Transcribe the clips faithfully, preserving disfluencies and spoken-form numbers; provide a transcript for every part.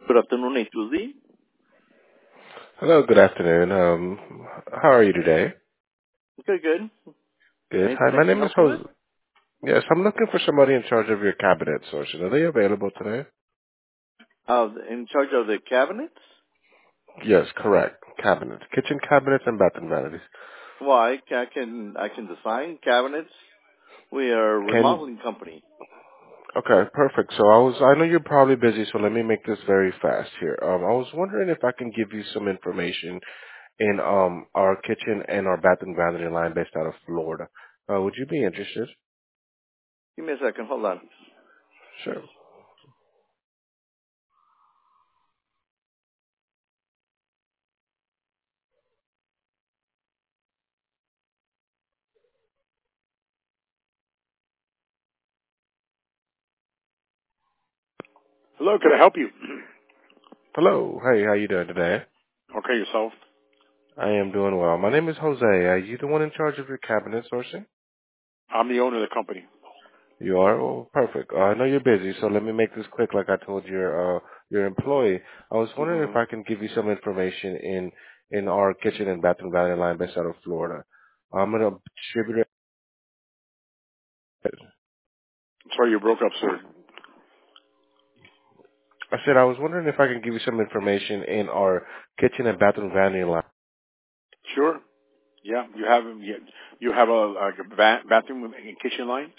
Good afternoon, H two Z. Hello, good afternoon. Um, how are you today? Good, good. Good. Hi, Anything I my can name is help you with? Jose. Yes, I'm looking for somebody in charge of your cabinet sourcing. Are they available today? Uh, in charge of the cabinets? Yes, correct. Cabinets, kitchen cabinets, and bathroom vanities. Well, I, ca- I can I can design cabinets. We are a Can remodeling company. okay, perfect. So I was, I know you're probably busy, so let me make this very fast here. Um, I was wondering if I can give you some information in um our kitchen and our bathroom vanity line based out of Florida. Uh, would you be interested? Give me a second. Hold on. Sure. Hello, can I help you? Hello. Hey, how you doing today? Okay, yourself. I am doing well. My name is Jose. Are you the one in charge of your cabinet sourcing? I'm the owner of the company. You are? Oh, perfect. Uh, I know you're busy, so let me make this quick like I told your uh, your employee. I was wondering if hmm I can give you some information in in our kitchen and bathroom vanity line based out of Florida. I'm going to distribute it. Sorry you broke up, sir. I said I was wondering if I can give you some information in our kitchen and bathroom vanity line. Sure. Yeah, you have you you have a, a ba- bathroom and kitchen line.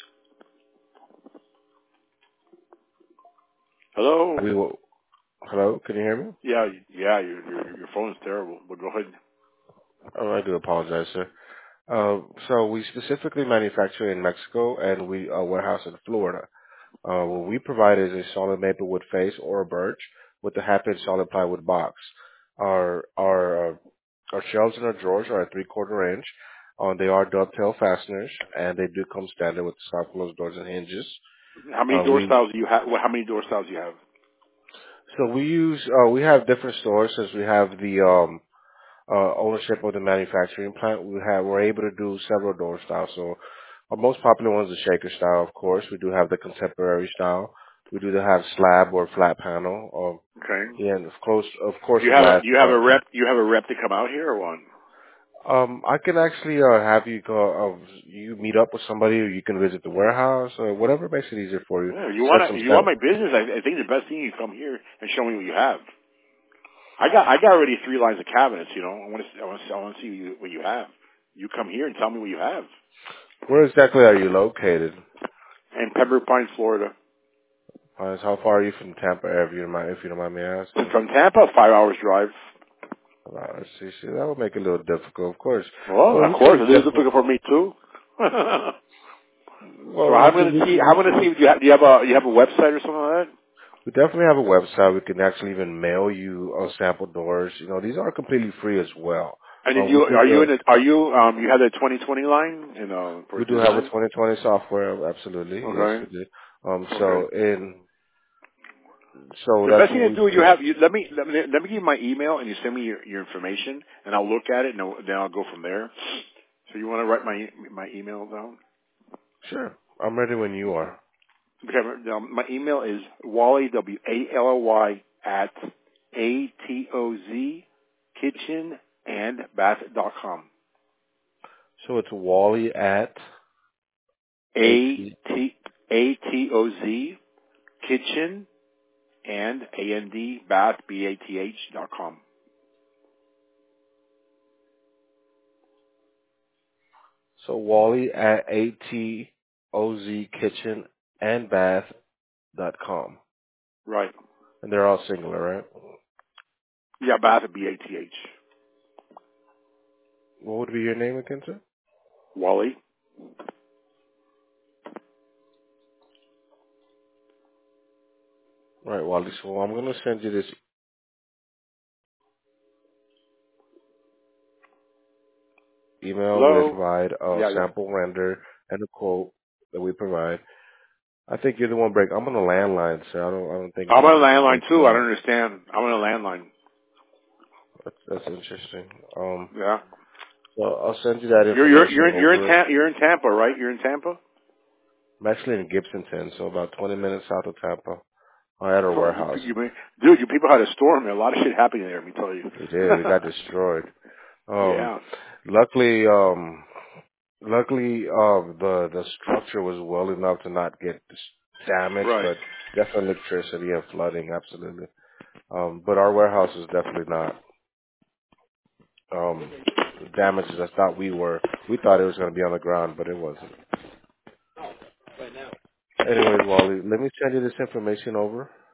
Hello. We will, hello, can you hear me? Yeah, yeah. Your your, your phone is terrible. But go ahead. Oh, I do apologize, sir. Uh, so we specifically manufacture in Mexico and we uh, warehouse in Florida. Uh, what we provide is a solid maple wood face or a birch with a half inch solid plywood box. Our our uh, our shelves and our drawers are a three quarter inch. Uh, they are dovetail fasteners and they do come standard with soft closed doors and hinges. How many Uh, door we styles do you have? How many door styles do you have? so we use uh, we have different stores since we have the um, uh, ownership of the manufacturing plant. We have we're able to do several door styles. So our most popular one is the shaker style, of course. We do have the contemporary style. We do have slab or flat panel. Um, Okay. yeah, and of course, of course, Do you the have a glass. do you have a Uh, rep? Do you have a rep to come out here or what? um, I can actually uh, have you go. Uh, you meet up with somebody, or you can visit the warehouse, or whatever makes it easier for you. Yeah, you Set want to some you want set. my business? I, I think the best thing you come here and show me what you have. I got I got already three lines of cabinets. You know, I want to I want to I want to see what you, what you have. You come here and tell me what you have. Where exactly are you located? And Pembroke Pines, Florida. Uh, how far are you from Tampa, if you don't mind, if you don't mind me asking? From Tampa, five hours drive. Uh, see, see, that would make it a little difficult, of course. Well, Well, of we course, can it is definitely. difficult for me too. so Well, we I'm can. going to We see. can. I'm going to see. Do you have, do you have a you have a website or something like that? We definitely have a website. We can actually even mail you uh, sample doors. You know, these are completely free as well. And Uh, then we you do are you the. in the, are you um you have the twenty twenty line in uh for We do have a design? twenty twenty software. Absolutely, yes, Okay. we do. Um, Okay. so in so The that's best what thing to we. do, you have you let me let me let me give you my email and you send me your, your information and I'll look at it and I'll- then I'll go from there. So you want to write my e- my email down? Sure, I'm ready when you are. Okay, um, my email is Wally W A L L Y at A T O Z kitchen and bath dot com. So it's Wally at A at. T A T O Z kitchen and A N D bath B A T H dot com. So Wally at atoz kitchen and bath dot com, Right. and they're all singular, right? Yeah, bath B A T H. What would be your name again, sir? Wally. Right, Wally. So I'm gonna send you this email where we Hello. provide a Yeah, yeah. sample render and a quote that we provide. I think you're the one break. I'm on a landline, sir. I don't. I don't think I'm you on a you landline break too. I up. don't understand. I'm on a landline. That's, that's interesting. Um, Yeah. so I'll send you that You're you're information you're in, you're in over. Tam- you're in Tampa, right? You're in Tampa. I'm actually in Gibsonton, so about twenty minutes south of Tampa. uh, at our Oh, you, warehouse. you, dude, you people had a storm. A lot of shit happening there. Let me tell you. We did. We got destroyed. Um, Yeah. luckily, um, luckily, uh, the the structure was well enough to not get dis- damaged, Right. but definitely electricity and flooding, absolutely. Um, but our warehouse is definitely not um damaged as I thought we were. We thought it was going to be on the ground, but it wasn't. Anyways, Wally, let me send you this information over.